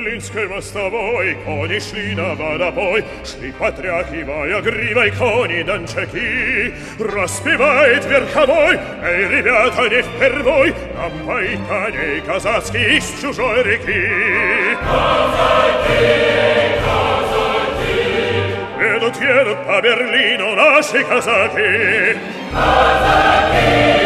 берлинской мостовой кони шли на водопой, шли, потряхивая гривой кони дончаки. Распевает верховой: эй, ребята, не впервой нам поить коней казацкий из чужой реки. Казаки, казаки, едут по Берлину наши казаки. Казаки,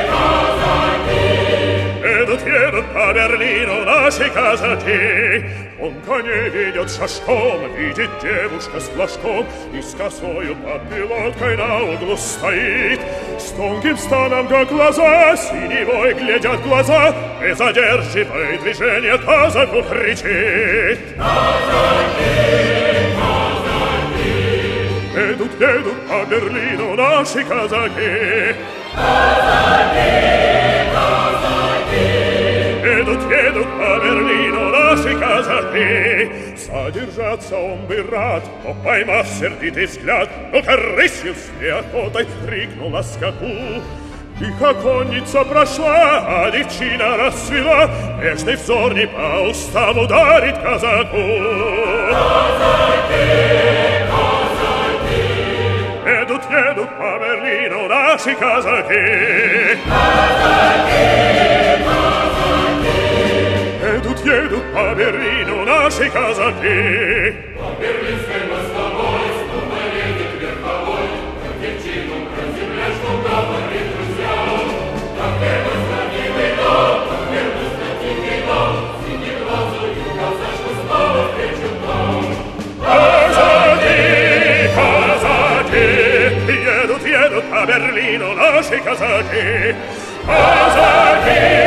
едут по Берлину наши казаки. Он коней ведет шашком, видит девушка с флажком и с косою под пилоткой на углу стоит. С тонким станом, как глаза, синевой глядят глаза, и задерживая движение казаку кричит: казаки, казаки, едут по Берлину наши казаки. Казаки, едут по Берлину наши казаки. Содержаться он бы рад, но, поймав сердитый взгляд, ну-ка рысью с неохотой крикнул на скаку. Тихо конница прошла, а девчина расцвела, нежный взор не по устам ударит казаку. Казаки, казаки, едут по Берлину наши казаки. Казаки, едут по Берлину наши казаки. По берлинской мостовой снова едет верховой, как девчину проземляешь, что говорит друзьям. Как верно милый дом, как верно тихий дом, синеглазую казачку снова встречу там. Казаки, казаки, едут по Берлину наши казаки. Казаки,